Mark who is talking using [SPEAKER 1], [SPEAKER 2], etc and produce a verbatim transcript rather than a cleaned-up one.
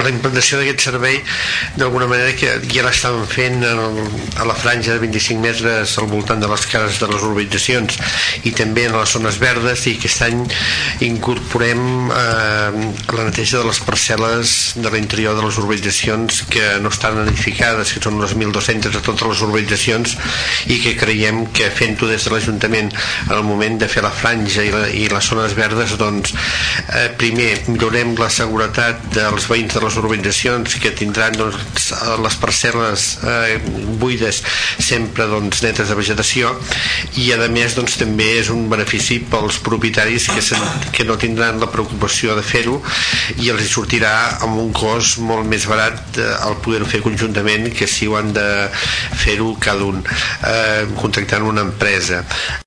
[SPEAKER 1] la implantació d'aquest servei d'alguna manera que ja l'estàvem fent a la franja de vint-i-cinc metres al voltant de les cases de les urbanitzacions i també en les zones verdes, i aquest any incorporem eh, la neteja de les parcel·les de l'interior de les urbanitzacions que no estan edificades, que són les mil dos-centes a totes les urbanitzacions, i que creiem que fent-ho des de l'Ajuntament en el moment de fer la franja i, la, i les zones verdes, doncs eh, primer millorem la seguretat dels veïns de les urbanitzacions, que tindran doncs, les parcel·les eh, buides sempre doncs, netes de vegetació, i a més doncs, també és un benefici pels propietaris que, se, que no tindran la preocupació de fer-ho, i els hi sortirà amb un cost molt més barat eh, al poder-ho fer conjuntament que si ho han de fer-ho cada un eh, contractant una empresa.